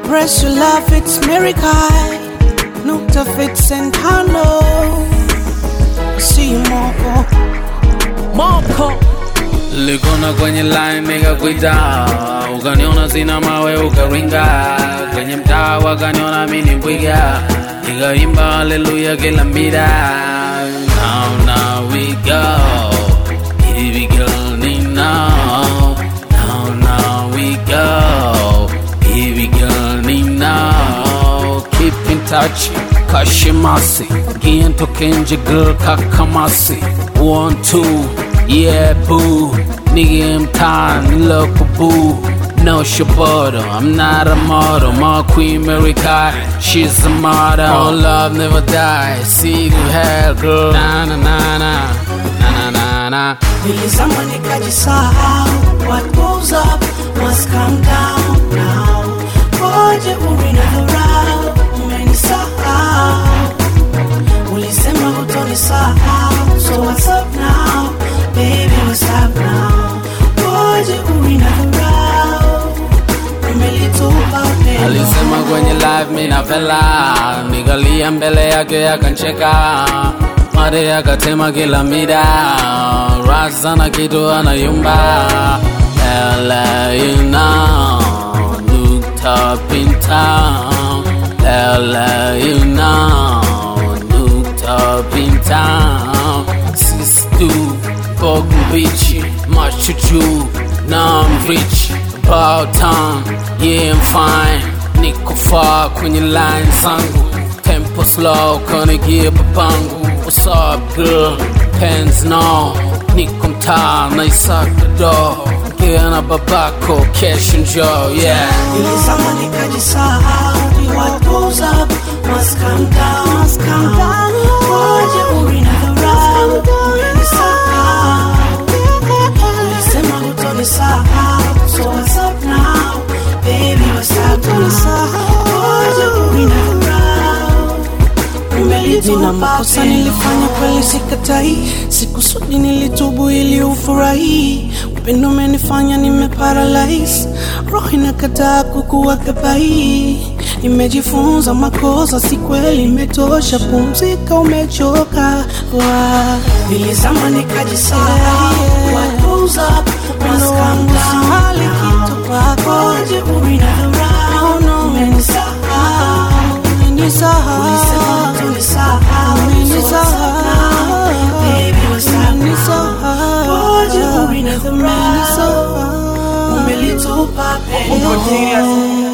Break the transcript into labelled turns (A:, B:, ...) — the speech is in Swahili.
A: Press your love, it's miracle. Nukta fits and handle. See you Moko.
B: Likona kwenye line nigga kuita. Ukaniona sina mawe ukaringa. Kwenye mtaa wakaniona mimi mbwiga. Nikaimba hallelujah kila mida. Now we go. Here we go now. Now we go. Here we go now. Keep in touch. Kashimasi. Giento kenje girl kakamasi. 1, 2. Yeah, boo. Nigga, I'm time, look boo. No shaboto, I'm not a model. My queen Mary Kai, she's a model. All love never dies. See you hell, girl. Na na na na na na na.
A: Nilizama nikajisahau. What goes up must come down now. Koje urinadharau, umenisahau. Ulisema hutonisahau. So what's up now? Baby, what's up now? Koje urinadharau, umelitupa upendo.
B: Alisema kwenye live mina fella. Nikalia mbele yake akancheka. Mare akatema kila mida. Raza na kitu anayumba. Ella you know. Looked up in town. Ella you know. Looked up in town. Sistu Bogu Beach, much to do. Now I'm rich, about time. Yeah, I'm fine. Niko far kwenye line zangu. Tempo slow, kone gia babangu. What's up, girl? Pens now. Niko mtaa, naisaka do. Gia na babako, cash and joe, yeah.
A: Nilizama nikajisahau. What goes up must come down, must come down. Koje urinadharau, umenisahau. Ulisema hutonisahau. So what's up now? Baby, what's up now? Koje urinadharau, umelitupa na makosa nilifanya kweli sikatai. Sikusudi nilitubu ili ufurahi. Upendo umenifanya nimeparalyze. Roho inakataa kukuwa kabai. Nimejifunza makosa si kweli imetosha. Pumzika umechoka. Nilizama nikajisahau. What goes up must come down. Koje urinadharau, umenisahau. Ulisema hutonisahau. Baby, what's up now? Koje urinadharau, umelitupa upendo.